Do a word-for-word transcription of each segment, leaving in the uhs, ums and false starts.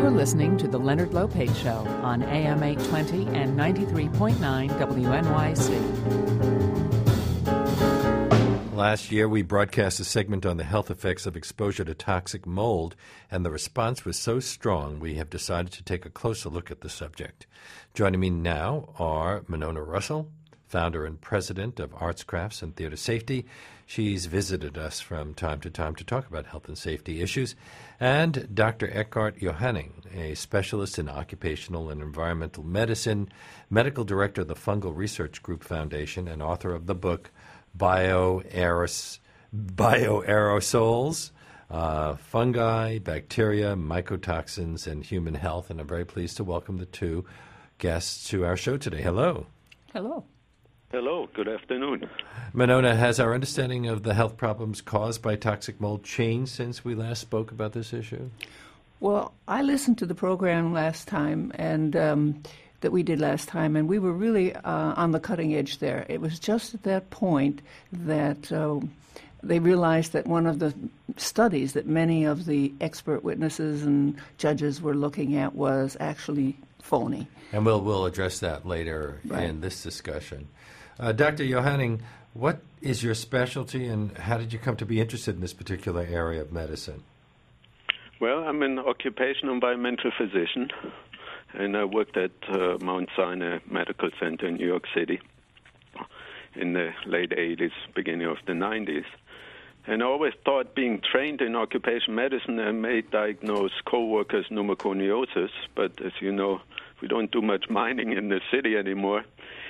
You're listening to The Leonard Lopate Show on A M eight twenty and ninety-three point nine W N Y C. Last year, we broadcast a segment on the health effects of exposure to toxic mold, and the response was so strong we have decided to take a closer look at the subject. Joining me now are Monona Russell, founder and president of Arts, Crafts, and Theater Safety. She's visited us from time to time to talk about health and safety issues. And Doctor Eckhart Johanning, a specialist in occupational and environmental medicine, medical director of the Fungal Research Group Foundation, and author of the book Bioaeros- Bioaerosols, uh, Fungi, Bacteria, Mycotoxins, and Human Health. And I'm very pleased to welcome the two guests to our show today. Hello. Hello. Hello, good afternoon. Monona, has our understanding of the health problems caused by toxic mold changed since we last spoke about this issue? Well, I listened to the program last time and um, that we did last time, and we were really uh, on the cutting edge there. It was just at that point that uh, they realized that one of the studies that many of the expert witnesses and judges were looking at was actually phony. And we'll, we'll address that later Right. in this discussion. Uh, Doctor Johanning, what is your specialty, and how did you come to be interested in this particular area of medicine? Well, I'm an occupational environmental physician, and I worked at uh, Mount Sinai Medical Center in New York City in the late eighties, beginning of the nineties. And I always thought being trained in occupational medicine, I may diagnose coworkers' pneumoconiosis, but as you know, we don't do much mining in the city anymore.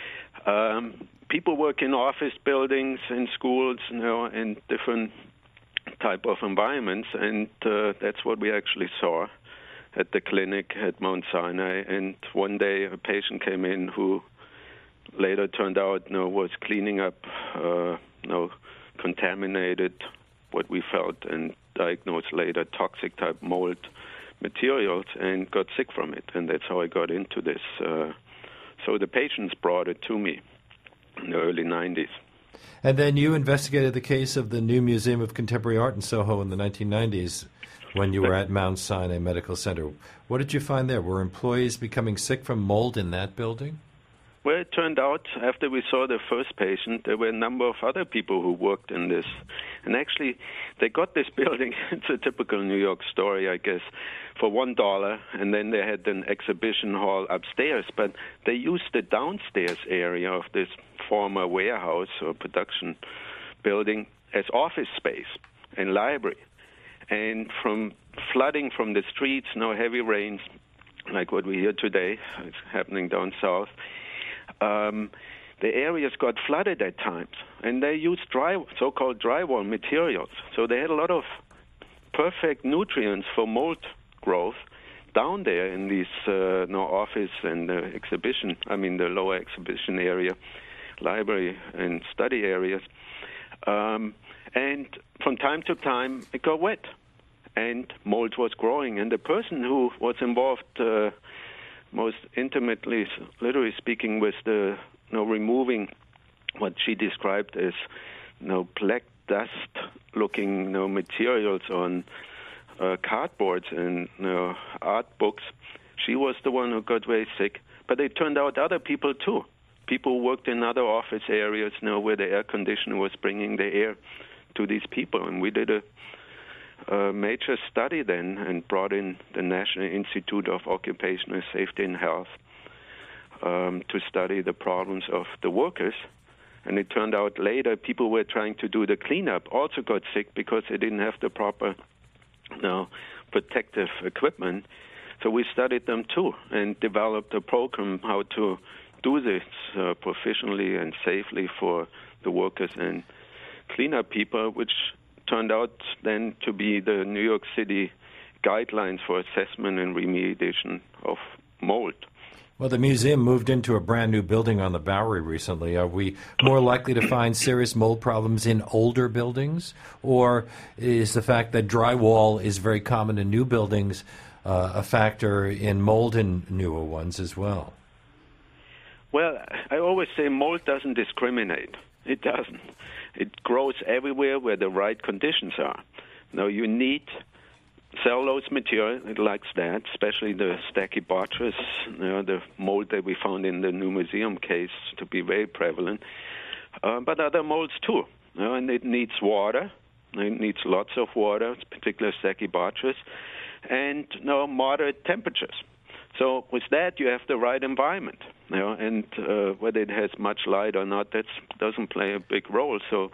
Um, people work in office buildings, in schools, you know, in different type of environments, and uh, that's what we actually saw at the clinic at Mount Sinai. And one day a patient came in who later turned out, you know, was cleaning up, uh, you know, contaminated, what we felt and diagnosed later, toxic type mold materials, and got sick from it. And that's how I got into this. Uh, so the patients brought it to me in the early nineties. And then you investigated the case of the new Museum of Contemporary Art in Soho in the nineteen nineties when you were at Mount Sinai Medical Center. What did you find there? Were employees becoming sick from mold in that building? Well, it turned out after we saw the first patient, there were a number of other people who worked in this. And actually, they got this building. It's a typical New York story, I guess, for one dollar. And then they had an exhibition hall upstairs. But they used the downstairs area of this former warehouse or production building as office space and library. And from flooding from the streets, no heavy rains, like what we hear today, it's happening down south, Um, the areas got flooded at times, and they used dry, so-called drywall materials. So they had a lot of perfect nutrients for mold growth down there in these uh, no office and uh, exhibition, I mean the lower exhibition area, library and study areas. Um, and from time to time, it got wet, and mold was growing. And the person who was involved uh, most intimately, literally speaking, with the you know, removing what she described as you know, black dust-looking you know, materials on uh, cardboards and you know, art books. She was the one who got very sick. But it turned out other people, too. People who worked in other office areas you know, where the air conditioner was bringing the air to these people. And we did a a major study then and brought in the National Institute of Occupational Safety and Health um, to study the problems of the workers. And it turned out later people were trying to do the cleanup also got sick because they didn't have the proper you know, protective equipment. So we studied them too and developed a program how to do this uh, proficiently and safely for the workers and cleanup people, which turned out then to be the New York City guidelines for assessment and remediation of mold. Well, the museum moved into a brand new building on the Bowery recently. Are we more likely to find serious mold problems in older buildings, or is the fact that drywall is very common in new buildings uh, a factor in mold in newer ones as well? Well, I always say mold doesn't discriminate. It doesn't. It grows everywhere where the right conditions are. Now, you need cellulose material, it likes that, especially the Stachybotrys, you know, the mold that we found in the new museum case to be very prevalent. Uh, but other molds too, you know, and it needs water. It needs lots of water, particularly Stachybotrys, and you know, moderate temperatures. So with that, you have the right environment, you know, and uh, whether it has much light or not, that doesn't play a big role. So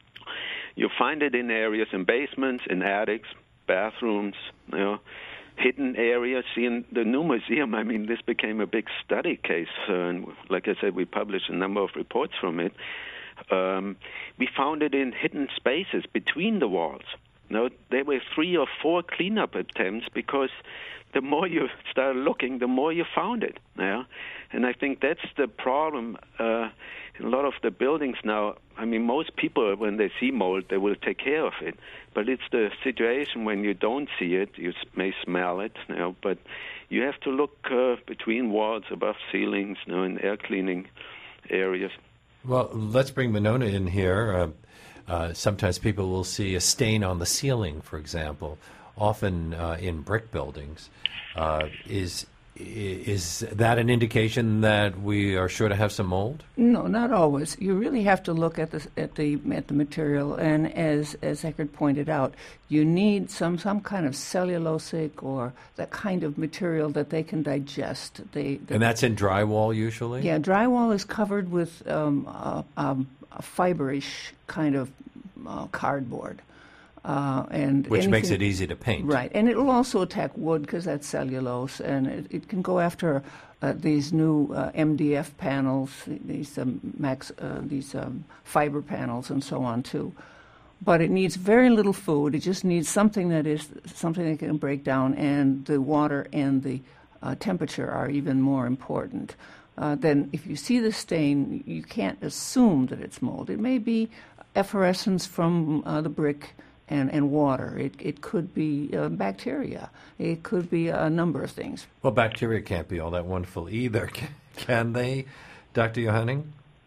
you find it in areas, in basements, in attics, bathrooms, you know, hidden areas. See, in the new museum, I mean, this became a big study case, uh, and like I said, we published a number of reports from it. Um, we found it in hidden spaces between the walls. You know, there were three or four cleanup attempts because the more you started looking, the more you found it. Yeah? And I think that's the problem uh, in a lot of the buildings now. I mean, most people, when they see mold, they will take care of it. But it's the situation when you don't see it, you may smell it, you know, but you have to look uh, between walls, above ceilings, you know, in air cleaning areas. Well, let's bring Monona in here. Uh, uh, sometimes people will see a stain on the ceiling, for example, often uh, in brick buildings. Uh, is is that an indication that we are sure to have some mold? No, not always. You really have to look at the at the at the material, and as as Eckert pointed out, you need some some kind of cellulosic or that kind of material that they can digest. They, they and that's in drywall usually? Yeah, drywall is covered with um, a, um, a fiberish kind of uh, cardboard. Uh, and Which anything, makes it easy to paint. Right, and it will also attack wood because that's cellulose, and it, it can go after uh, these new uh, M D F panels, these um, max, uh, these um, fiber panels, and so on too. But it needs very little food. It just needs something that is something that can break down, and the water and the uh, temperature are even more important. Uh, then, if you see the stain, you can't assume that it's mold. It may be efflorescence from uh, the brick. And, and water. It it could be uh, bacteria. It could be a number of things. Well, bacteria can't be all that wonderful either, can, can they, Doctor Johanning?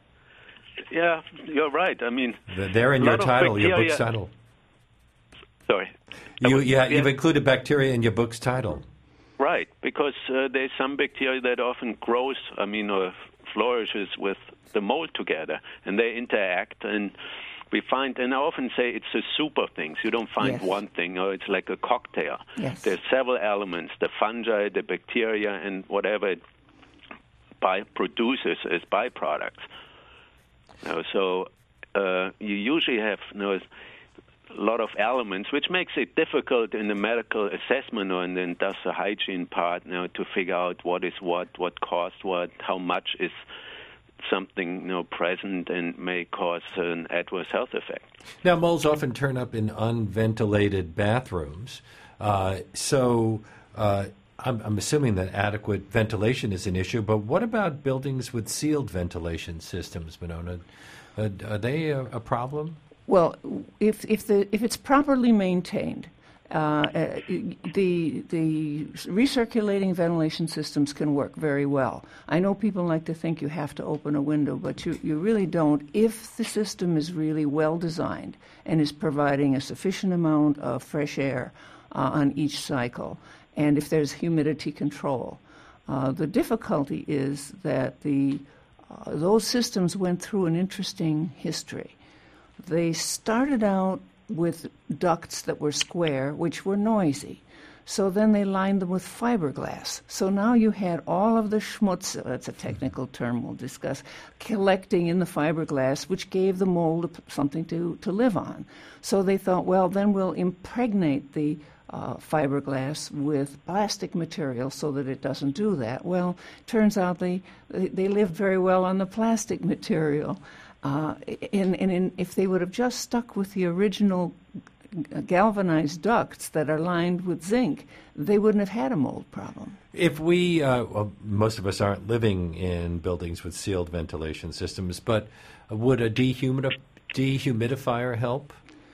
Yeah, you're right. I mean, they're in your title, your book's title. Sorry. You, yeah, you've included bacteria in your book's title. Right, because uh, there's some bacteria that often grows, I mean, or flourishes with the mold together, and they interact, and we find, and I often say it's a soup of things. You don't find yes. one thing, or it's like a cocktail. Yes. There's several elements, the fungi, the bacteria, and whatever it by produces as byproducts. You know, so uh, you usually have you know, a lot of elements, which makes it difficult in the medical assessment or in the industrial hygiene part, you know, to figure out what is what, what caused what, how much is something you know present and may cause an adverse health effect. Now, molds often turn up in unventilated bathrooms, uh, so uh, I'm, I'm assuming that adequate ventilation is an issue. But what about buildings with sealed ventilation systems, Monona? Uh, are they a, a problem? Well, if if the if it's properly maintained. Uh, the the recirculating ventilation systems can work very well. I know people like to think you have to open a window, but you, you really don't if the system is really well designed and is providing a sufficient amount of fresh air uh, on each cycle, and if there's humidity control. Uh, the difficulty is that the uh, those systems went through an interesting history. They started out with ducts that were square, which were noisy. So then they lined them with fiberglass. So now you had all of the schmutz, that's a technical term we'll discuss, collecting in the fiberglass, which gave the mold something to, to live on. So they thought, well, then we'll impregnate the uh, fiberglass with plastic material so that it doesn't do that. Well, turns out they, they lived very well on the plastic material. Uh, and and in, if they would have just stuck with the original galvanized ducts that are lined with zinc, they wouldn't have had a mold problem. If we, uh, well, most of us aren't living in buildings with sealed ventilation systems, but would a dehumidi- dehumidifier help?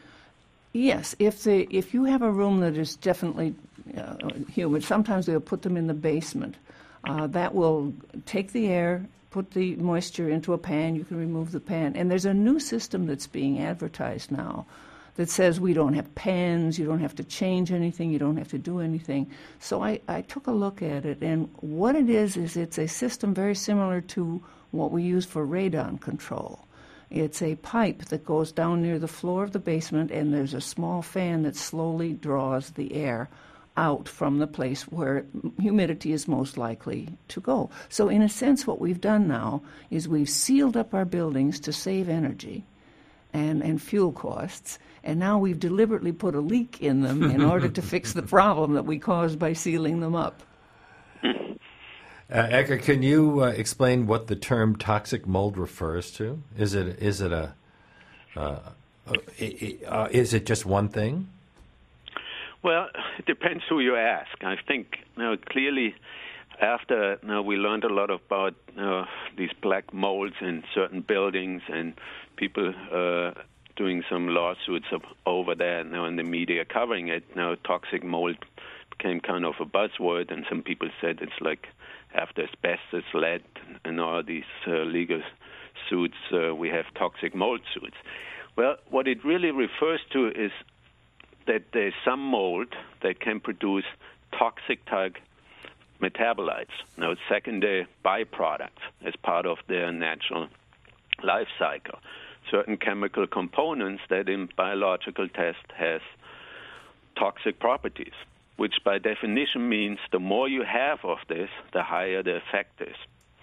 Yes, if the if you have a room that is definitely uh, humid, sometimes they'll put them in the basement. Uh, that will take the air, put the moisture into a pan. You can remove the pan. And there's a new system that's being advertised now that says we don't have pens, you don't have to change anything, you don't have to do anything. So I, I took a look at it, and what it is is it's a system very similar to what we use for radon control. It's a pipe that goes down near the floor of the basement, and there's a small fan that slowly draws the air out from the place where humidity is most likely to go. So in a sense, what we've done now is we've sealed up our buildings to save energy and, and fuel costs, and now we've deliberately put a leak in them in order to fix the problem that we caused by sealing them up. Uh, Edgar, can you uh, explain what the term toxic mold refers to? Is it is it a uh, uh, is it just one thing? Well, it depends who you ask. I think you know, clearly after you know, we learned a lot about you know, these black molds in certain buildings and people uh, doing some lawsuits of, over there you know, in the media covering it. You know, toxic mold became kind of a buzzword, and some people said it's like after asbestos, lead, and all these uh, legal suits, uh, we have toxic mold suits. Well, what it really refers to is that there's some mold that can produce toxic-type metabolites, you know, secondary byproducts as part of their natural life cycle. Certain chemical components that in biological tests has toxic properties, which by definition means the more you have of this, the higher the effect is.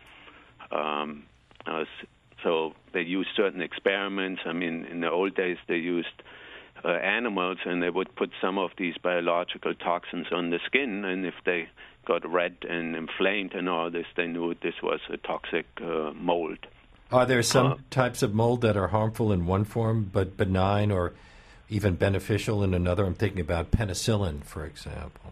Um, uh, so they use certain experiments. I mean, in the old days they used uh, animals, and they would put some of these biological toxins on the skin, and if they got red and inflamed and all this, they knew this was a toxic uh, mold. Are there some uh, types of mold that are harmful in one form but benign or even beneficial in another? I'm thinking about penicillin, for example.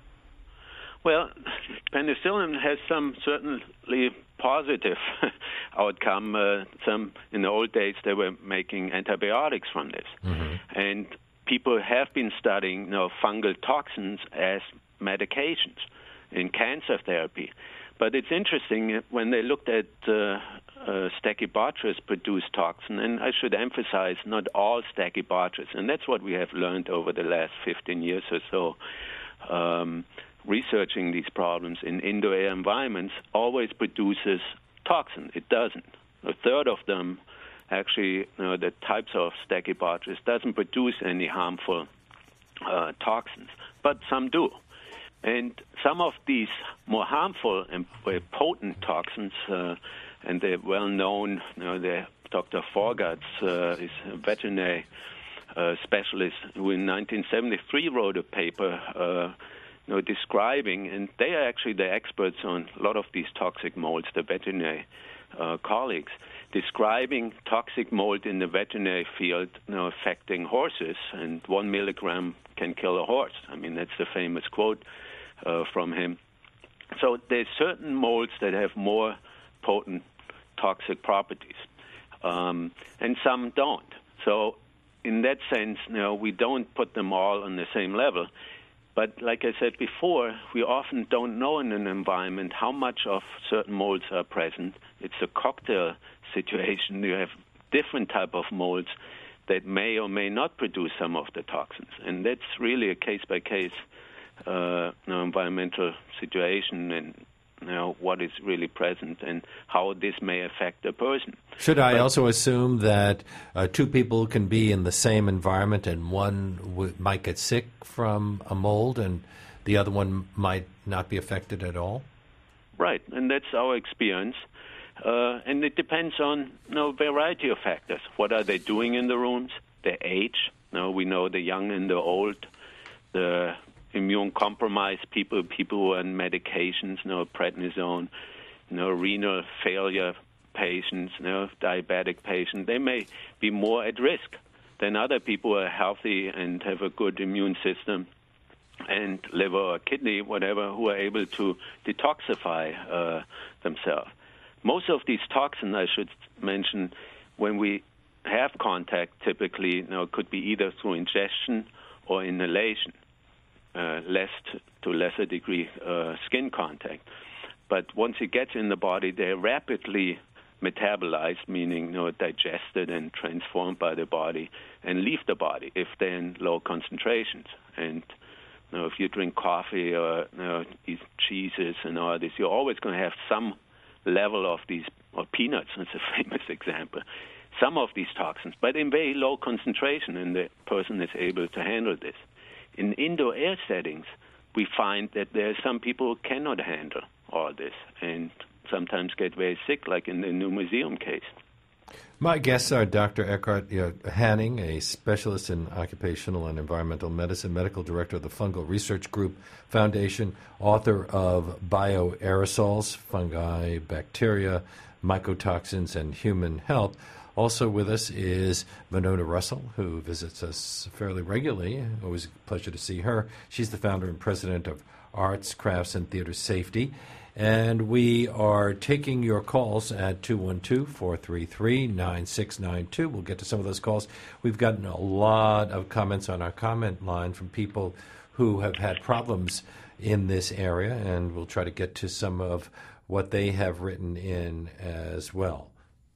Well, penicillin has some certainly positive outcome. Uh, some in the old days they were making antibiotics from this, mm-hmm. and people have been studying you know, fungal toxins as medications in cancer therapy. But it's interesting when they looked at uh, uh, Stachybotrys-produced toxin, and I should emphasize not all Stachybotrys, and that's what we have learned over the last fifteen years or so, um, researching these problems in indoor air environments, always produces toxin. It doesn't. A third of them, actually, you know, the types of Stachybotrys doesn't produce any harmful uh, toxins, but some do. And some of these more harmful and potent toxins, uh, and they're well known, you know, they're Doctor Forgatz uh, is a veterinary uh, specialist who in nineteen seventy-three wrote a paper uh, you know, describing, and they are actually the experts on a lot of these toxic molds, the veterinary uh, colleagues, describing toxic mold in the veterinary field you know, affecting horses, and one milligram can kill a horse. I mean, that's the famous quote uh, from him. So there's certain molds that have more potent toxic properties, um, and some don't. So in that sense, you know, we don't put them all on the same level. But like I said before, we often don't know in an environment how much of certain molds are present. It's a cocktail situation. You have different type of molds that may or may not produce some of the toxins. And that's really a case-by-case uh, you know, environmental situation, and you know, what is really present and how this may affect a person. Should I but, also assume that uh, two people can be in the same environment and one w- might get sick from a mold and the other one might not be affected at all? Right, and that's our experience. Uh, and it depends on you know, a variety of factors. What are they doing in the rooms? Their age. You know, we know the young and the old, the immune-compromised people, people who are on medications, you know, prednisone, you know, renal failure patients, you know, diabetic patients. They may be more at risk than other people who are healthy and have a good immune system and liver or kidney, whatever, who are able to detoxify uh, themselves. Most of these toxins, I should mention, when we have contact, typically, you know, could be either through ingestion or inhalation. Uh, less to, to lesser degree uh, skin contact. But once it gets in the body, they rapidly metabolized, meaning you know, digested and transformed by the body, and leave the body if they're in low concentrations. And you know, if you drink coffee or you know, eat cheeses and all this, you're always going to have some level of these, or peanuts, that's a famous example, some of these toxins, but in very low concentration, and the person is able to handle this. In indoor air settings, we find that there are some people who cannot handle all this and sometimes get very sick, like in the New Museum case. My guests are Doctor Eckhart Hanning, a specialist in occupational and environmental medicine, medical director of the Fungal Research Group Foundation, author of Bioaerosols, Fungi, Bacteria, Mycotoxins, and Human Health. Also with us is Monona Russell, who visits us fairly regularly. Always a pleasure to see her. She's the founder and president of Arts, Crafts, and Theater Safety. And we are taking your calls at two one two, four three three, nine six nine two. We'll get to some of those calls. We've gotten a lot of comments on our comment line from people who have had problems in this area, and we'll try to get to some of what they have written in as well.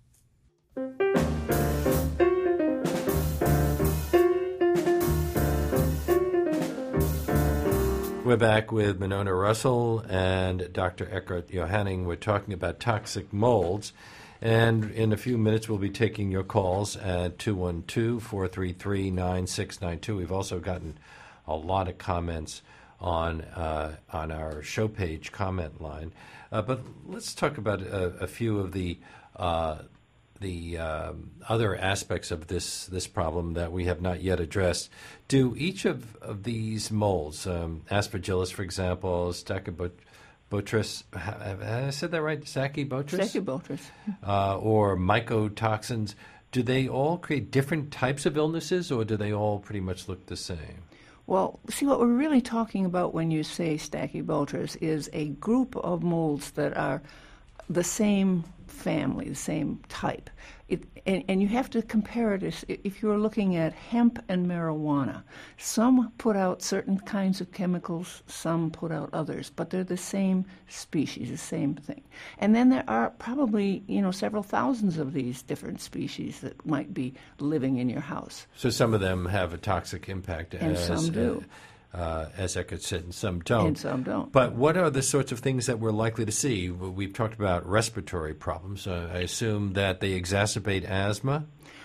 We're back with Monona Russell and Doctor Eckhart Hanning. We're talking about toxic molds. And in a few minutes, we'll be taking your calls at two one two, four three three, nine six nine two. We've also gotten a lot of comments on uh, on our show page comment line. Uh, but let's talk about a, a few of the uh, the um, other aspects of this this problem that we have not yet addressed. Do each of, of these molds, um, Aspergillus, for example, Stachybotrys, have I said that right? Stachybotrys? Stachybotrys. Uh, or mycotoxins, do they all create different types of illnesses, or do they all pretty much look the same? Well, see, what we're really talking about when you say Stachybotrys is a group of molds that are the same family, the same type. It, and, and you have to compare it as if you're looking at hemp and marijuana. Some put out certain kinds of chemicals, some put out others, but they're the same species, the same thing. And then there are probably, you know, several thousands of these different species that might be living in your house. So some of them have a toxic impact. And as, some do. Uh, Uh, as Eckhart said, and some don't. And some don't. But what are the sorts of things that we're likely to see? We've talked about respiratory problems. Uh, I assume that they exacerbate asthma?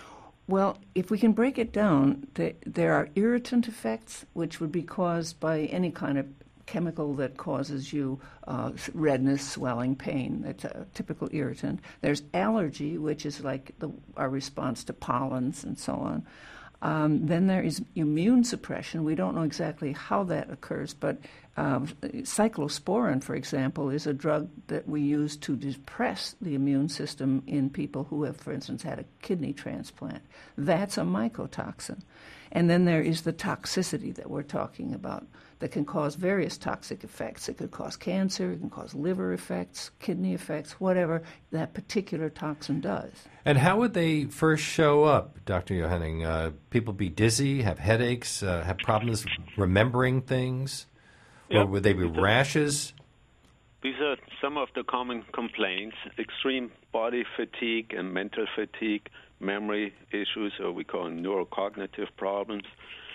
Well, if we can break it down, th- there are irritant effects, which would be caused by any kind of chemical that causes you uh, redness, swelling, pain. That's a typical irritant. There's allergy, which is like the, our response to pollens and so on. Um, then there is immune suppression. We don't know exactly how that occurs, but um, cyclosporin, for example, is a drug that we use to depress the immune system in people who have, for instance, had a kidney transplant. That's a mycotoxin. And then there is the toxicity that we're talking about that can cause various toxic effects. It could cause cancer, it can cause liver effects, kidney effects, whatever that particular toxin does. And how would they first show up, Doctor Hanning? Uh, people be dizzy, have headaches, uh, have problems remembering things? Yep. Or would they be rashes? These are some of the common complaints: extreme body fatigue and mental fatigue, memory issues, or we call neurocognitive problems.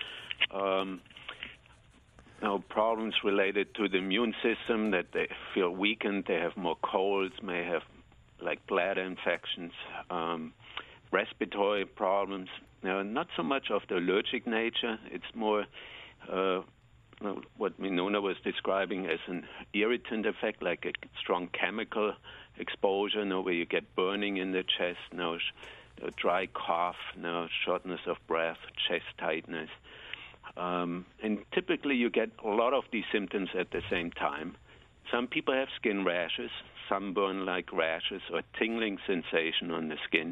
Um, now, problems related to the immune system, that they feel weakened, they have more colds, may have like bladder infections, um, respiratory problems. Now, not so much of the allergic nature. It's more uh, what Monona was describing as an irritant effect, like a strong chemical exposure, you know, where you get burning in the chest, you know, a dry cough, you know, shortness of breath, chest tightness. Um, and typically you get a lot of these symptoms at the same time. Some people have skin rashes, sunburn-like rashes, or tingling sensation on the skin.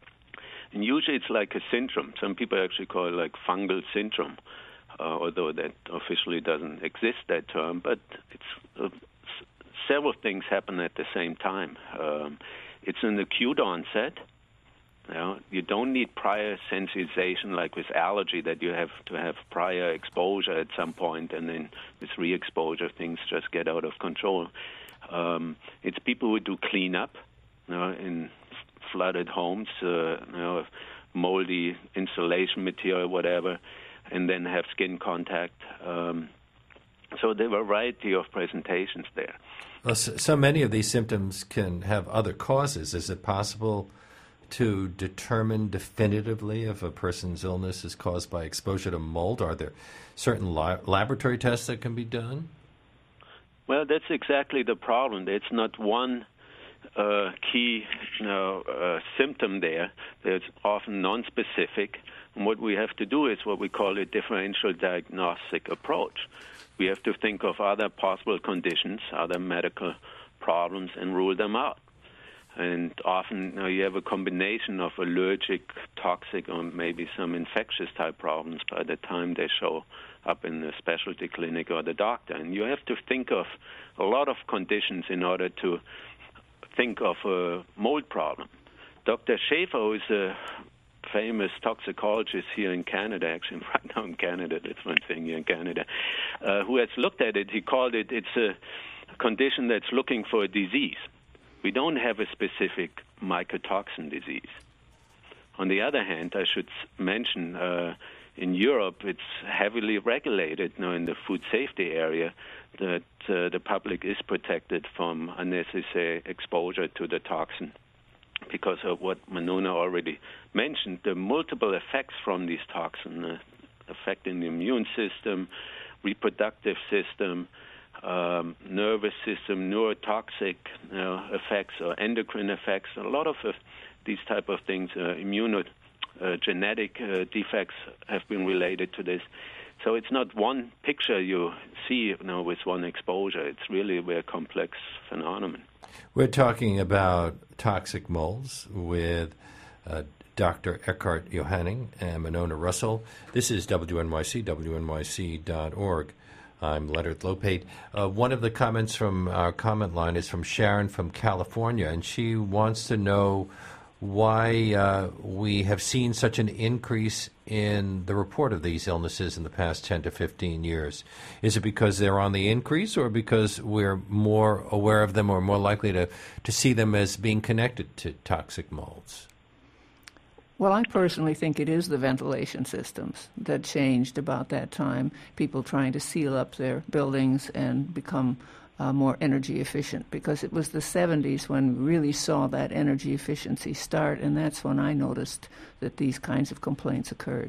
And usually it's like a syndrome. Some people actually call it like fungal syndrome, uh, although that officially doesn't exist, that term. But it's uh, s- several things happen at the same time. Um, it's an acute onset. You know, you don't need prior sensitization like with allergy, that you have to have prior exposure at some point, and then with re-exposure things just get out of control. Um, it's people who do cleanup, you know, in flooded homes, uh, you know, moldy insulation material, whatever, and then have skin contact. Um, so there were a variety of presentations there. Well, so, so many of these symptoms can have other causes. Is it possible to determine definitively if a person's illness is caused by exposure to mold? Are there certain la- laboratory tests that can be done? Well, that's exactly the problem. It's not one uh, key you know, uh, symptom there. There's often non-specific. And what we have to do is what we call a differential diagnostic approach. We have to think of other possible conditions, other medical problems, and rule them out. And often you know, you have a combination of allergic, toxic, or maybe some infectious type problems by the time they show up in the specialty clinic or the doctor. And you have to think of a lot of conditions in order to think of a mold problem. Doctor Schaefer, who is a famous toxicologist here in Canada, actually right now in Canada, that's one thing here in Canada, uh, who has looked at it, he called it, it's a condition that's looking for a disease. We don't have a specific mycotoxin disease. On the other hand, I should mention uh, in Europe, it's heavily regulated now in the food safety area that uh, the public is protected from unnecessary exposure to the toxin because of what Manona already mentioned, the multiple effects from these toxins uh, affecting the immune system, reproductive system, Um, nervous system, neurotoxic you know, effects or endocrine effects. A lot of uh, these type of things, uh, immunogenetic uh, uh, defects have been related to this. So it's not one picture you see you know, with one exposure. It's really a very complex phenomenon. We're talking about toxic molds with uh, Doctor Eckhart Johanning and Manona Russell. This is W N Y C, W N Y C dot org. I'm Leonard Lopate. Uh, one of the comments from our comment line is from Sharon from California, and she wants to know why uh, we have seen such an increase in the report of these illnesses in the past ten to fifteen years. Is it because they're on the increase or because we're more aware of them or more likely to, to see them as being connected to toxic molds? Well, I personally think it is the ventilation systems that changed about that time, people trying to seal up their buildings and become uh, more energy efficient, because it was the seventies when we really saw that energy efficiency start, and that's when I noticed that these kinds of complaints occurred.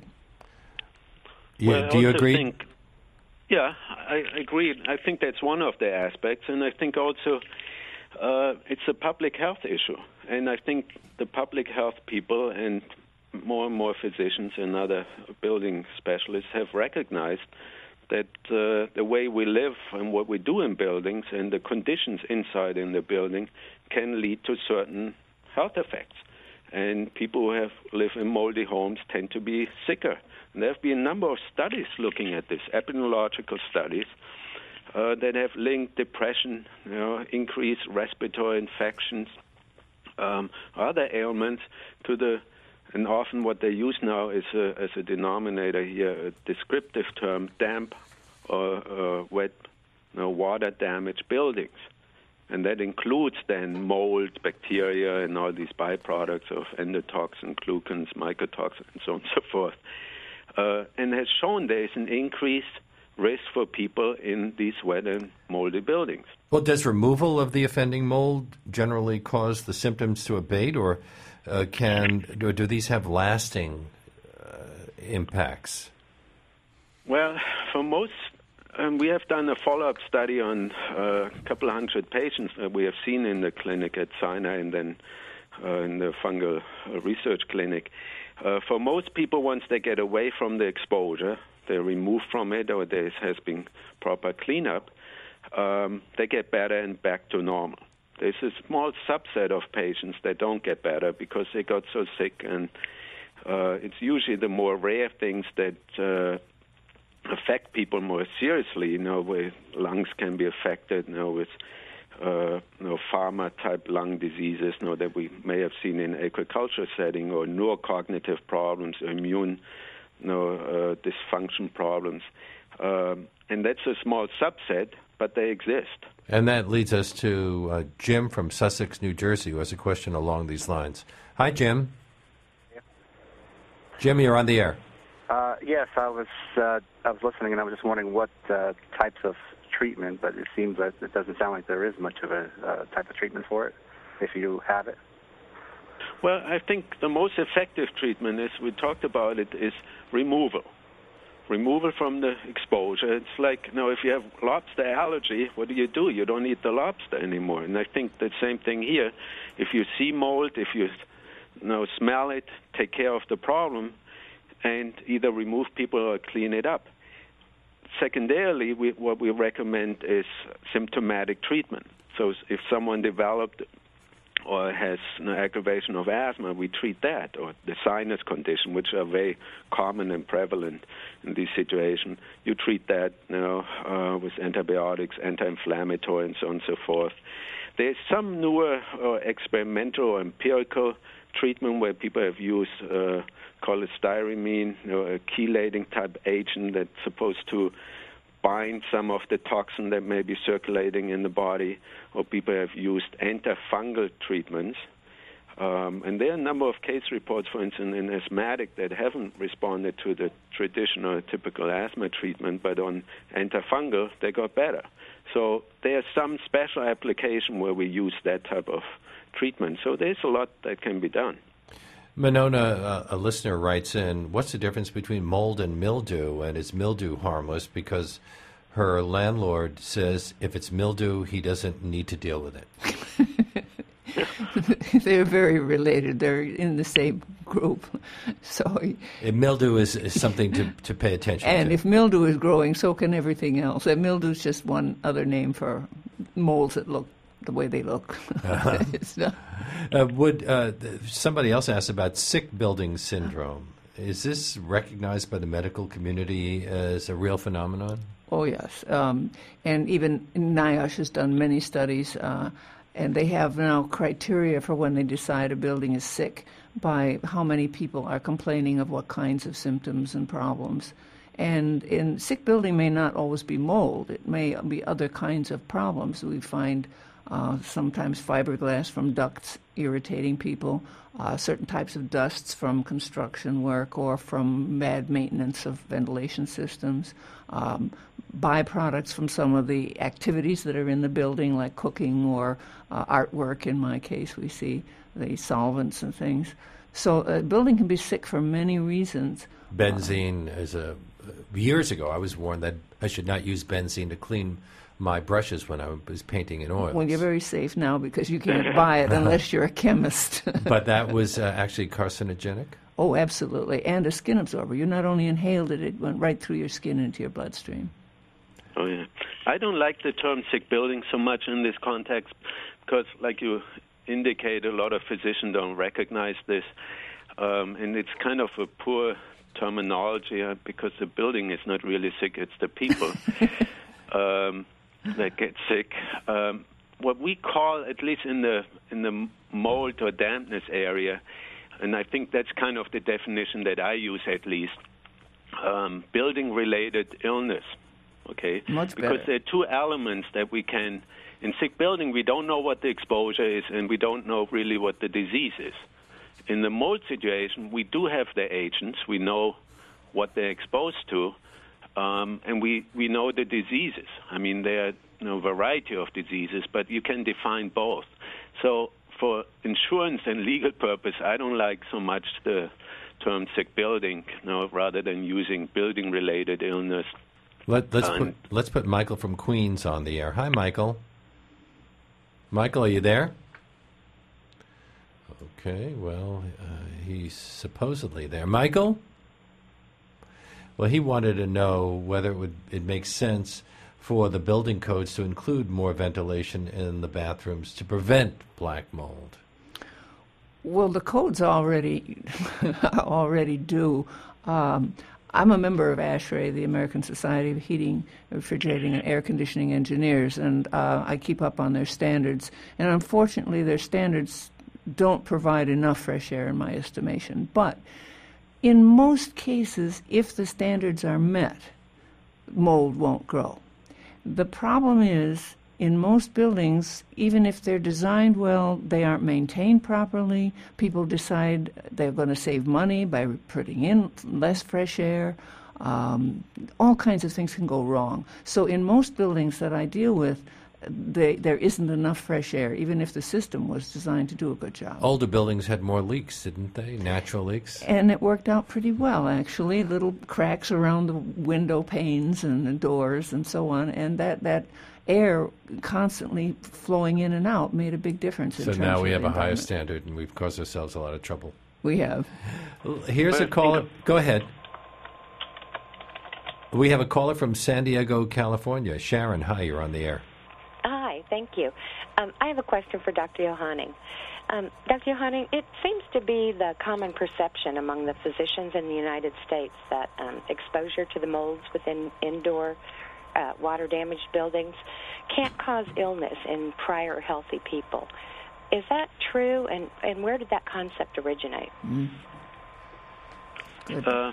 Yeah, well, do you I agree? Think, yeah, I agree. I think that's one of the aspects, and I think also uh, it's a public health issue. And I think the public health people and more and more physicians and other building specialists have recognized that uh, the way we live and what we do in buildings and the conditions inside in the building can lead to certain health effects. And people who have live in moldy homes tend to be sicker. And there have been a number of studies looking at this, epidemiological studies, uh, that have linked depression, you know, increased respiratory infections, um, other ailments to the, and often what they use now is a, as a denominator here, a descriptive term, damp or uh, wet, you know, water-damaged buildings. And that includes then mold, bacteria, and all these byproducts of endotoxin, glucans, mycotoxins, and so on and so forth. Uh, and has shown there is an increased risk for people in these wet and moldy buildings. Well, does removal of the offending mold generally cause the symptoms to abate, or uh, can do, do these have lasting uh, impacts? Well, for most, um, we have done a follow-up study on uh, a couple of hundred patients that we have seen in the clinic at Sinai and then uh, in the fungal uh, research clinic. Uh, for most people, once they get away from the exposure, they're removed from it, or there has been proper cleanup, um, they get better and back to normal. There's a small subset of patients that don't get better because they got so sick, and uh, it's usually the more rare things that uh, affect people more seriously, you know, where lungs can be affected, you know, with uh, you know, pharma-type lung diseases, you know, that we may have seen in agriculture setting, or neurocognitive problems, immune you know, uh, dysfunction problems. Um, and that's a small subset, but they exist. And that leads us to uh, Jim from Sussex, New Jersey, who has a question along these lines. Hi, Jim. Yeah. Jim, you're on the air. Uh, yes, I was uh, I was listening, and I was just wondering what uh, types of treatment, but it seems that it doesn't sound like there is much of a uh, type of treatment for it, if you have it. Well, I think the most effective treatment, is we talked about it, is removal. Removal from the exposure. It's like, you know, if you have lobster allergy, what do you do? You don't eat the lobster anymore. And I think the same thing here. If you see mold, if you, you know, smell it, take care of the problem, and either remove people or clean it up. Secondarily, we, what we recommend is symptomatic treatment. So if someone developed or has an aggravation of asthma, we treat that, or the sinus condition, which are very common and prevalent in this situation. You treat that, you know, uh, with antibiotics, anti-inflammatory, and so on and so forth. There's some newer uh, experimental or empirical treatment where people have used uh, cholestyramine, you know, a chelating type agent that's supposed to bind some of the toxin that may be circulating in the body, or people have used antifungal treatments. Um, and there are a number of case reports, for instance, in asthmatic that haven't responded to the traditional typical asthma treatment, but on antifungal, they got better. So there's some special application where we use that type of treatment. So there's a lot that can be done. Monona, uh, a listener writes in, what's the difference between mold and mildew, and is mildew harmless? Because her landlord says if it's mildew, he doesn't need to deal with it. They're very related. They're in the same group. So if mildew is, is something to, to pay attention and to. if mildew is growing, so can everything else. And mildew is just one other name for molds that look the way they look. Uh-huh. It's not. Uh, would uh, somebody else asked about sick building syndrome? Is this recognized by the medical community as a real phenomenon? Oh, yes. Um, and even NIOSH has done many studies, uh, and they have now criteria for when they decide a building is sick by how many people are complaining of what kinds of symptoms and problems. And in sick building may not always be mold. It may be other kinds of problems. We find uh, sometimes fiberglass from ducts irritating people, uh, certain types of dusts from construction work or from bad maintenance of ventilation systems, um, byproducts from some of the activities that are in the building, like cooking or uh, artwork. In my case, we see the solvents and things. So a building can be sick for many reasons. Benzene is a... Years ago, I was warned that I should not use benzene to clean my brushes when I was painting in oils. Well, you're very safe now because you can't buy it unless you're a chemist. But that was uh, actually carcinogenic? Oh, absolutely. And a skin absorber. You not only inhaled it, it went right through your skin into your bloodstream. Oh, yeah. I don't like the term sick building so much in this context because, like you indicate, a lot of physicians don't recognize this. Um, and it's kind of a poor terminology uh, because the building is not really sick, it's the people um, that get sick. Um, what we call, at least in the in the mold or dampness area, and I think that's kind of the definition that I use at least, um, building-related illness. Okay, Much because better. there are two elements that we can. In sick building, we don't know what the exposure is, and we don't know really what the disease is. In the mold situation, we do have the agents. We know what they're exposed to, um, and we, we know the diseases. I mean, there are you know, a variety of diseases, but you can define both. So for insurance and legal purpose, I don't like so much the term sick building, you know, rather than using building-related illness. Let, let's, Um, put, let's put Michael from Queens on the air. Hi, Michael. Michael, are you there? Okay, well, uh, he's supposedly there. Michael? Well, he wanted to know whether it would it makes sense for the building codes to include more ventilation in the bathrooms to prevent black mold. Well, the codes already already do. Um, I'm a member of ASHRAE, the American Society of Heating, Refrigerating, and Air Conditioning Engineers, and uh, I keep up on their standards. And unfortunately, their standards don't provide enough fresh air in my estimation. But in most cases, if the standards are met, mold won't grow. The problem is, in most buildings, even if they're designed well, they aren't maintained properly. People decide they're going to save money by putting in less fresh air. Um, all kinds of things can go wrong. So in most buildings that I deal with, they, there isn't enough fresh air, even if the system was designed to do a good job. Older buildings had more leaks, didn't they? Natural leaks? And it worked out pretty well, actually. Little cracks around the window panes and the doors and so on. And that, that air constantly flowing in and out made a big difference. So in terms now we of have the a higher environment. standard, and we've caused ourselves a lot of trouble. We have. Here's a Well, caller. think Go ahead. We have a caller from San Diego, California. Sharon, hi, you're on the air. Hi, thank you. Um, I have a question for Doctor Johanning. Um, Doctor Johanning, it seems to be the common perception among the physicians in the United States that um, exposure to the molds within indoor uh, water-damaged buildings can't cause illness in prior healthy people. Is that true, and, and where did that concept originate? Mm. Good. Uh,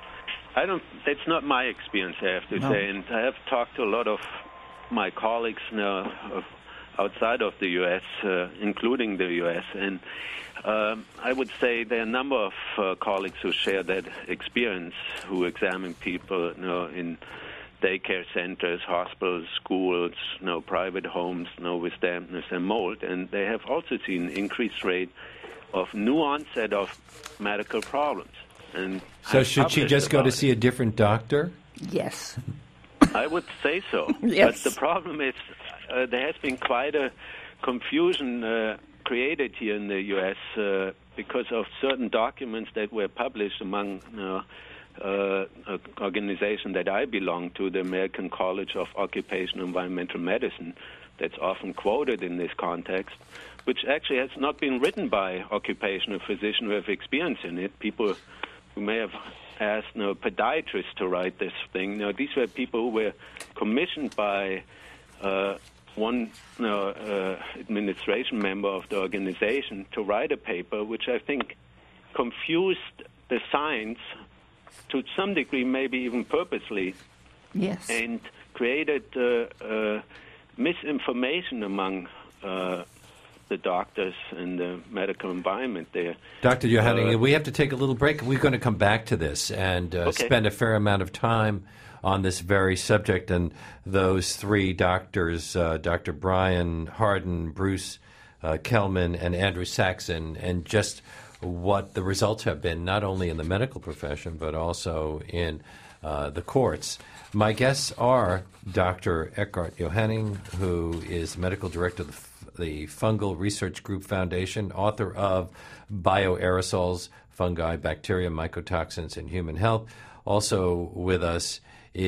I don't. It's not my experience, I have to No. say, and I have talked to a lot of my colleagues now of outside of the U S, uh, including the U S, and um, I would say there are a number of uh, colleagues who share that experience, who examine people, you know, in daycare centers, hospitals, schools, you know, private homes, you know, with dampness and mold, and they have also seen increased rate of new onset of medical problems. And So I've should she published just go to about see a different doctor? Yes. it. I would say so. Yes. But the problem is uh, there has been quite a confusion uh, created here in the U S uh, because of certain documents that were published among you know, uh, an organization that I belong to, the American College of Occupational Environmental Medicine, that's often quoted in this context, which actually has not been written by occupational physicians who have experience in it. People who may have asked you know, podiatrists to write this thing. You know, these were people who were commissioned by uh, one you know, uh, administration member of the organization to write a paper, which I think confused the science to some degree, maybe even purposely, Yes. and created uh, uh, misinformation among uh, the doctors and the medical environment there. Doctor Johanning, Uh, we have to take a little break. We're going to come back to this and uh, Okay. spend a fair amount of time on this very subject. And those three doctors, uh, Doctor Brian Hardin, Bruce uh, Kelman, and Andrew Saxon, and just what the results have been, not only in the medical profession, but also in uh, the courts. My guests are Doctor Eckhart Johanning, who is medical director of the the Fungal Research Group Foundation, author of Bioaerosols, Fungi, Bacteria, Mycotoxins, and Human Health. Also with us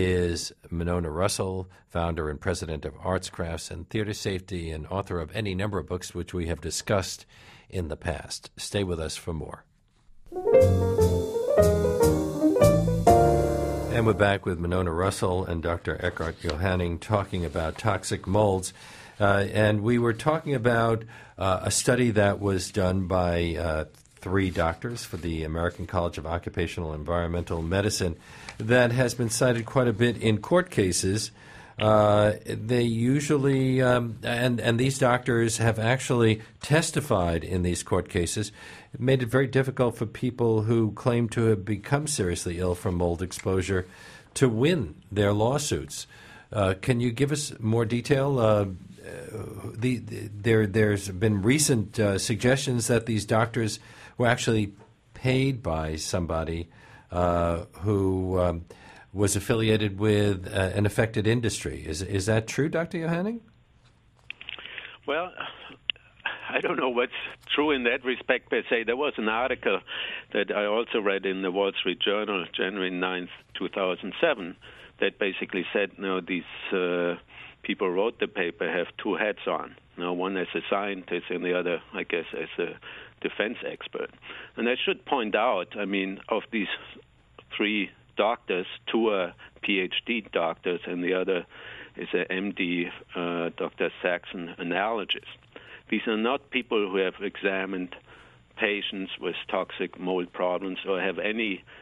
is Monona Russell, founder and president of Arts, Crafts, and Theater Safety, and author of any number of books which we have discussed in the past. Stay with us for more. And we're back with Monona Russell and Doctor Eckhart Johanning talking about toxic molds. Uh, and we were talking about uh, a study that was done by uh, three doctors for the American College of Occupational and Environmental Medicine that has been cited quite a bit in court cases. Uh, they usually, um, and, and these doctors have actually testified in these court cases. It made it very difficult for people who claim to have become seriously ill from mold exposure to win their lawsuits. Uh, can you give us more detail? Uh, the, the, there, there's been recent uh, suggestions that these doctors were actually paid by somebody uh, who um, was affiliated with uh, an affected industry. Is is that true, Doctor Johanning? Well, I don't know what's true in that respect per se. There was an article that I also read in the Wall Street Journal, January ninth, two thousand seven, that basically said, you know, these uh, people who wrote the paper have two hats on. You know, one as a scientist and the other, I guess, as a defense expert. And I should point out, I mean, of these three doctors, two are P H D doctors and the other is an M D, uh, Doctor Saxon, an allergist. These are not people who have examined patients with toxic mold problems or have any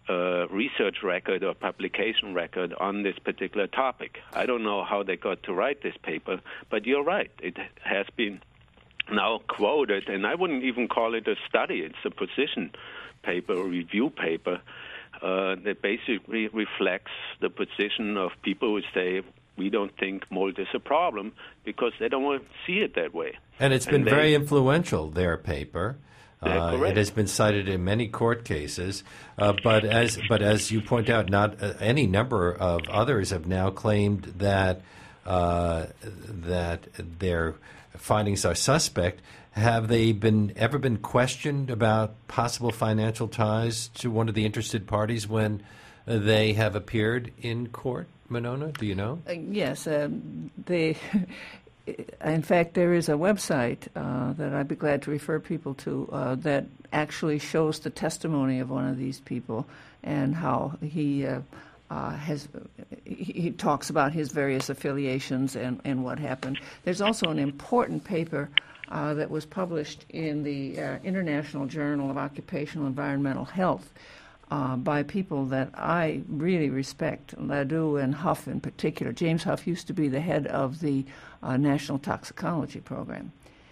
uh, research record or publication record on this particular topic. I don't know how they got to write this paper, but you're right. It has been now quoted, and I wouldn't even call it a study. It's a position paper, a review paper, uh, that basically reflects the position of people who say, we don't think mold is a problem, because they don't want to see it that way. And it's been and they, very influential, their paper. Uh, it has been cited in many court cases, uh, but as but as you point out, not uh, any number of others have now claimed that uh, that their findings are suspect. Have they been ever been questioned about possible financial ties to one of the interested parties when they have appeared in court? Monona, do you know? Uh, yes, um, they. In fact, there is a website uh, that I'd be glad to refer people to uh, that actually shows the testimony of one of these people and how he uh, uh, has. He talks about his various affiliations and, and what happened. There's also an important paper uh, that was published in the uh, International Journal of Occupational Environmental Health uh, by people that I really respect, Ledoux and Huff in particular. James Huff used to be the head of the uh, National Toxicology Program.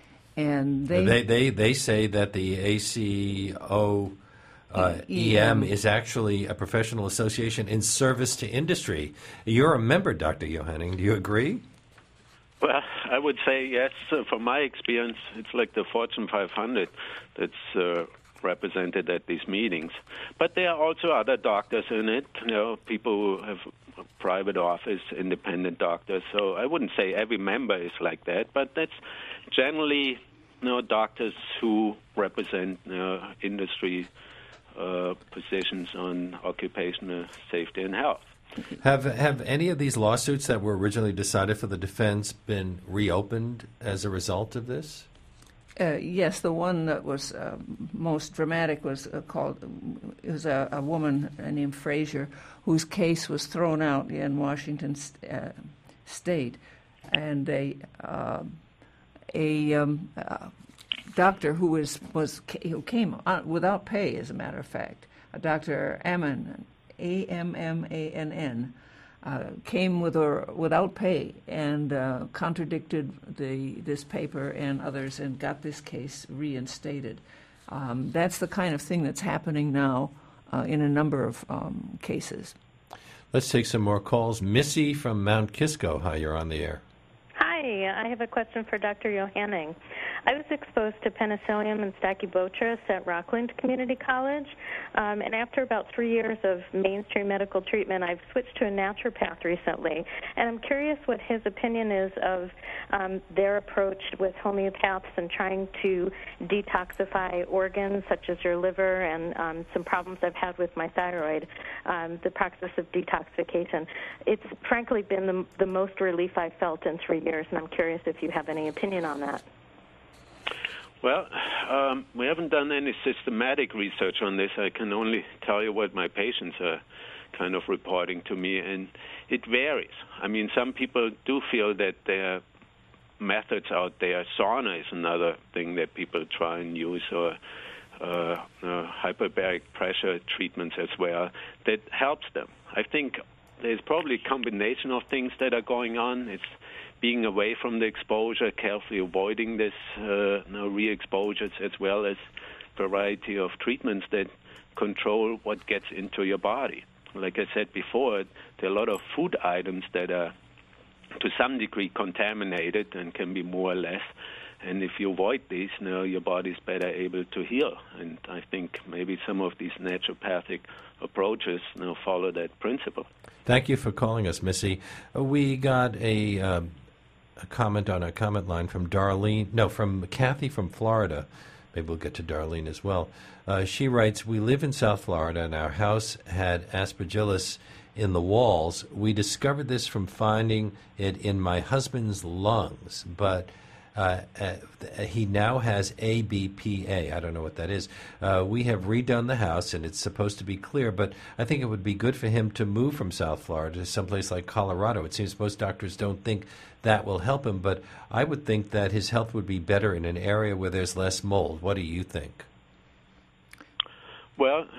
And they, they they they say that the A C O uh, E M is actually a professional association in service to industry. You're a member, Doctor Johanning. Do you agree? Well, I would say yes. Uh, from my experience, it's like the Fortune five hundred that's uh, represented at these meetings. But there are also other doctors in it, you know, people who have a private office, independent doctors. So I wouldn't say every member is like that, but that's generally, you know, doctors who represent, you know, industry uh, positions on occupational safety and health. Have have any of these lawsuits that were originally decided for the defense been reopened as a result of this? Uh, yes, the one that was uh, most dramatic was uh, called, it was a, a woman named Frazier whose case was thrown out in Washington uh, State, and a uh, a um, uh, doctor who was was who came on, without pay, as a matter of fact, a Doctor Ammon, A M M A N N, uh, came with or without pay and uh, contradicted the this paper and others and got this case reinstated. Um, that's the kind of thing that's happening now uh, in a number of um, cases. Let's take some more calls. Missy from Mount Kisco. Hi, you're on the air. Hi, I have a question for Doctor Johanning. I was exposed to penicillium and stachybotrys at Rockland Community College, um, and after about three years of mainstream medical treatment, I've switched to a naturopath recently, and I'm curious what his opinion is of um, their approach with homeopaths and trying to detoxify organs such as your liver and um, some problems I've had with my thyroid, um, the process of detoxification. It's frankly been the, the most relief I've felt in three years, and I'm curious if you have any opinion on that. Well, um, we haven't done any systematic research on this. I can only tell you what my patients are kind of reporting to me, and it varies. I mean, some people do feel that there are methods out there. Sauna is another thing that people try and use, or uh, uh, hyperbaric pressure treatments as well, that helps them. I think there's probably a combination of things that are going on. It's being away from the exposure, carefully avoiding this uh, you know, re-exposures, as well as variety of treatments that control what gets into your body. Like I said before, there are a lot of food items that are to some degree contaminated and can be more or less. And if you avoid these, you know, your body's better able to heal. And I think maybe some of these naturopathic approaches, you know, follow that principle. Thank you for calling us, Missy. Uh, we got a, uh, a comment on a comment line from Darlene, no, from Kathy from Florida. Maybe we'll get to Darlene as well. Uh, she writes, we live in South Florida, and our house had aspergillus in the walls. We discovered this from finding it in my husband's lungs, but Uh, uh, he now has A B P A. I don't know what that is. Uh, we have redone the house, and it's supposed to be clear, but I think it would be good for him to move from South Florida to someplace like Colorado. It seems most doctors don't think that will help him, but I would think that his health would be better in an area where there's less mold. What do you think? Well,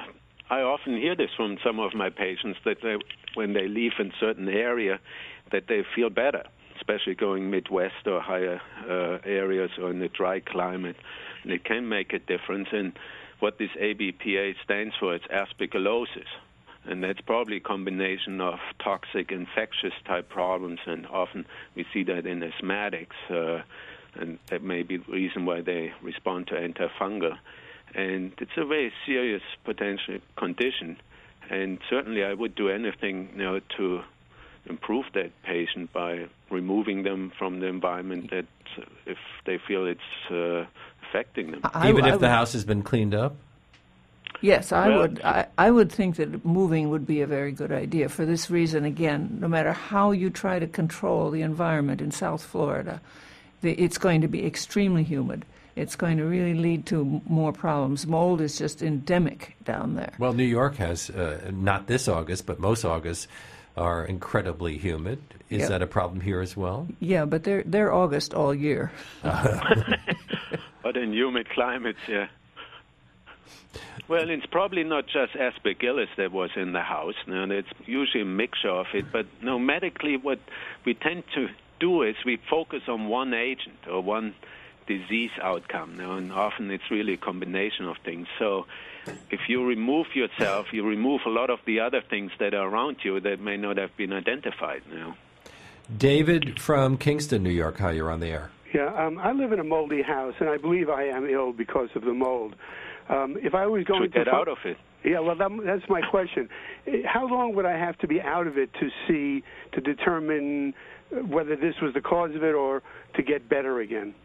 I often hear this from some of my patients, that they, when they leave in certain area, that they feel better, especially going Midwest or higher uh, areas or in a dry climate. And it can make a difference. And what this A B P A stands for, it's aspergillosis. And that's probably a combination of toxic, infectious type problems, and often we see that in asthmatics, uh, and that may be the reason why they respond to antifungal. And it's a very serious potential condition, and certainly I would do anything, you know, to improve that patient by removing them from the environment that uh, if they feel it's uh, affecting them. I, Even I, if I the would, house has been cleaned up? Yes, I well, would. I, I would think that moving would be a very good idea. For this reason, again, no matter how you try to control the environment in South Florida, the, it's going to be extremely humid. It's going to really lead to more problems. Mold is just endemic down there. Well, New York has, uh, not this August, but most Augusts are incredibly humid. Is Yep. that a problem here as well? Yeah, but they're they're August all year. But in humid climates, yeah. Well, it's probably not just aspergillus that was in the house. No, it's usually a mixture of it. But no, medically, what we tend to do is we focus on one agent or one disease outcome. Now, and often it's really a combination of things. So if you remove yourself, you remove a lot of the other things that are around you that may not have been identified now. David from Kingston, New York. Hi, you're on the air. Yeah, um, I live in a moldy house, and I believe I am ill because of the mold. Um, if I was going to to get out of it. Yeah, well, that, that's my question. How long would I have to be out of it to see, to determine whether this was the cause of it or to get better again?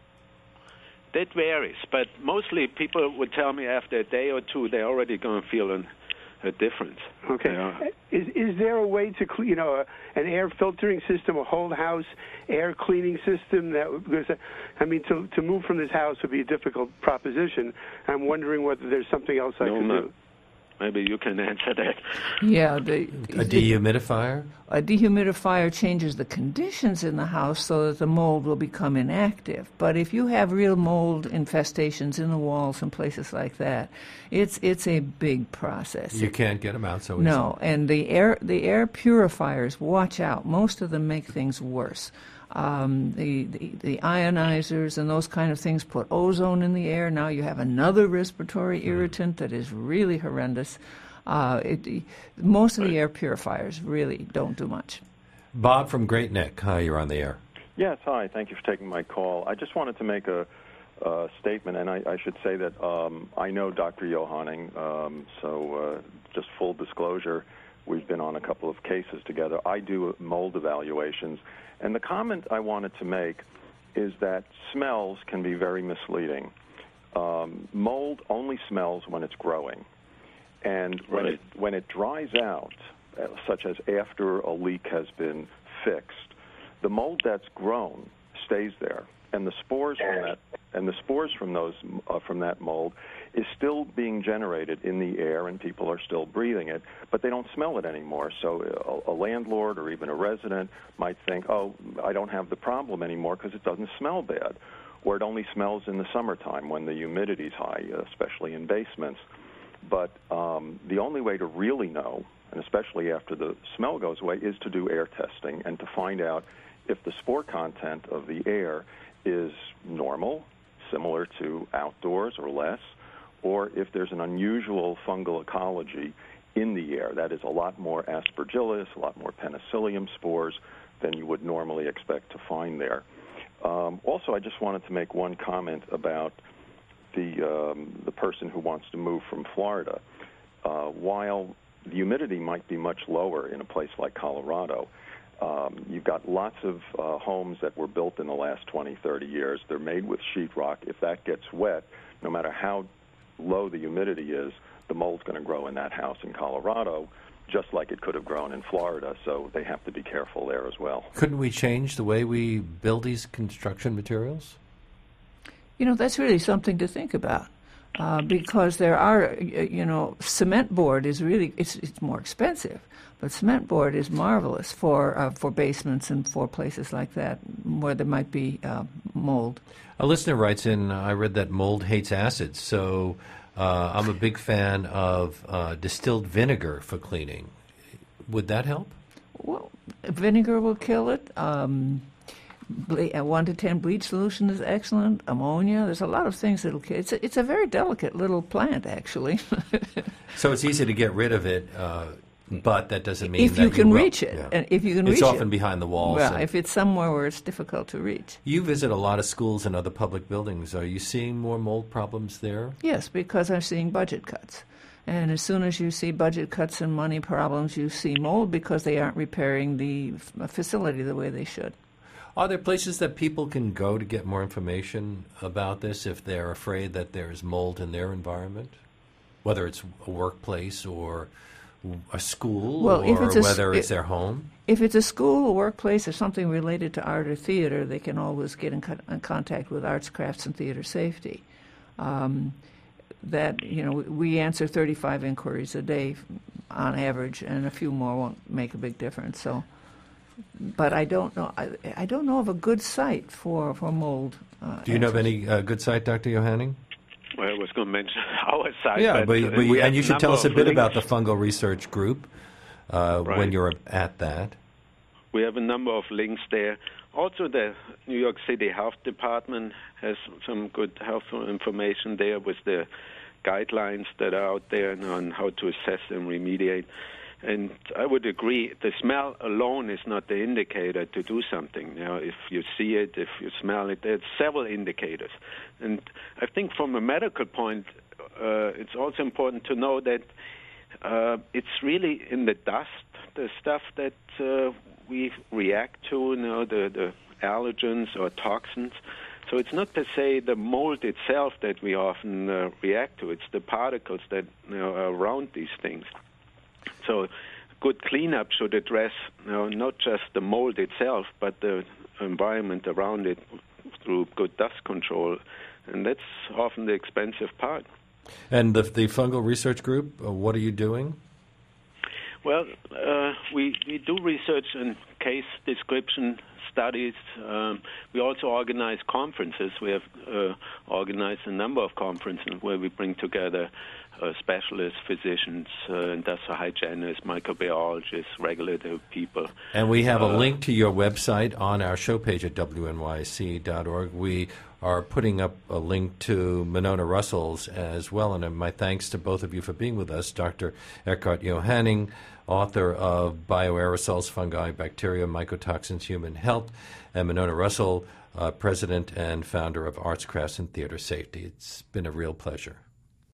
That varies, but mostly people would tell me after a day or two they're already going to feel an, a difference. Okay. Yeah. Is is there a way to, cle- you know, a, an air filtering system, a whole house air cleaning system that, because, I mean, to to move from this house would be a difficult proposition. I'm wondering whether there's something else I no, could no. do. Maybe you can answer that. Yeah, the, A dehumidifier? A dehumidifier changes the conditions in the house so that the mold will become inactive. But if you have real mold infestations in the walls and places like that, it's it's a big process. You can't get them out so easily. No, and the air the air purifiers, watch out. Most of them make things worse. Um, the, the the ionizers and those kind of things put ozone in the air. Now you have another respiratory irritant that is really horrendous. Uh, it, most of the air purifiers really don't do much. Bob from Great Neck. Hi, you're on the air. Yes, hi. Thank you for taking my call. I just wanted to make a, a statement, and I, I should say that um, I know Doctor Johanning, um, so uh, just full disclosure, we've been on a couple of cases together. I do mold evaluations. And the comment I wanted to make is that smells can be very misleading. Um, mold only smells when it's growing. And when, Right. it, when it dries out, uh, such as after a leak has been fixed, the mold that's grown stays there. And the spores from that, and the spores from those uh, from that mold is still being generated in the air, and people are still breathing it, but they don't smell it anymore. So a, a landlord or even a resident might think, "Oh, I don't have the problem anymore because it doesn't smell bad," or it only smells in the summertime when the humidity's high, especially in basements. But um, the only way to really know, and especially after the smell goes away, is to do air testing and to find out if the spore content of the air is normal, similar to outdoors or less, or if there's an unusual fungal ecology in the air. That is a lot more aspergillus, a lot more penicillium spores than you would normally expect to find there. Um, also, I just wanted to make one comment about the um, the person who wants to move from Florida. Uh, while the humidity might be much lower in a place like Colorado, Um, you've got lots of uh, homes that were built in the last twenty, thirty years. They're made with sheetrock. If that gets wet, no matter how low the humidity is, the mold's going to grow in that house in Colorado, just like it could have grown in Florida. So they have to be careful there as well. Couldn't we change the way we build these construction materials? You know, that's really something to think about. Uh, because there are, you know, cement board is really, it's it's more expensive, but cement board is marvelous for uh, for basements and for places like that where there might be uh, mold. A listener writes in, I read that mold hates acids, so Uh, I'm a big fan of uh, distilled vinegar for cleaning. Would that help? Well, vinegar will kill it. Um, ble- a one to ten bleach solution is excellent. Ammonia. There's a lot of things that'll kill. It's a, it's a very delicate little plant, actually. So it's easy to get rid of it, uh, but that doesn't mean if that you can will. reach it. Yeah. And if you can it's reach often it. behind the walls. Well, and if it's somewhere where it's difficult to reach. You visit a lot of schools and other public buildings. Are you seeing more mold problems there? Yes, because I'm seeing budget cuts. And as soon as you see budget cuts and money problems, you see mold because they aren't repairing the f- facility the way they should. Are there places that people can go to get more information about this if they're afraid that there's mold in their environment, whether it's a workplace or a school well, or if it's a, whether it's it, their home? If it's a school, a workplace, or something related to art or theater, they can always get in, co- in contact with Arts, Crafts, and Theater Safety. Um, that, you know, we answer thirty-five inquiries a day on average, and a few more won't make a big difference. So, but I don't know. I, I don't know of a good site for for mold. Uh, Do you know of answers. any uh, good site, Doctor Johanning? Well, I was going to mention our site. Yeah, but, but, uh, but we you, have and you should tell us a number bit of about the links. Fungal Research Group uh, Right. when you're at that. We have a number of links there. Also, the New York City Health Department has some good helpful information there with the guidelines that are out there on how to assess and remediate. And I would agree, the smell alone is not the indicator to do something. You know, if you see it, if you smell it, there's several indicators. And I think from a medical point, uh, it's also important to know that uh, it's really in the dust, the stuff that uh, we react to, you know, the, the allergens or toxins. So it's not per se the mold itself that we often uh, react to. It's the particles that, you know, are around these things. So good cleanup should address, you know, not just the mold itself, but the environment around it through good dust control. And that's often the expensive part. And the, the Fungal Research Group, uh, what are you doing? Well, uh, we, we do research and case description studies. Um, we also organize conferences. We have uh, organized a number of conferences where we bring together uh, specialists, physicians, uh, industrial hygienists, microbiologists, regulatory people. And we have a Uh, link to your website on our show page at W N Y C dot org. We are putting up a link to Monona Russell's as well. And my thanks to both of you for being with us. Doctor Eckhart Johanning, author of Bioaerosols, Fungi, Bacteria, Mycotoxins, Human Health, and Monona Russell, uh, president and founder of Arts, Crafts, and Theater Safety. It's been a real pleasure.